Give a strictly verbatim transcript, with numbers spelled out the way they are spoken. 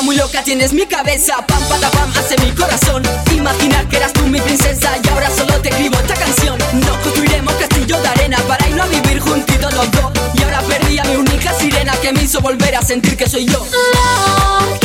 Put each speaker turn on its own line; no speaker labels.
muy loca tienes mi cabeza. Pam, pata, pam, hace mi corazón. Imaginar que eras tú mi princesa y ahora solo te escribo esta canción. No construiremos castillo de arena para irnos a vivir juntitos los dos. Y ahora perdí a mi única sirena que me hizo volver a sentir que soy yo.
Lo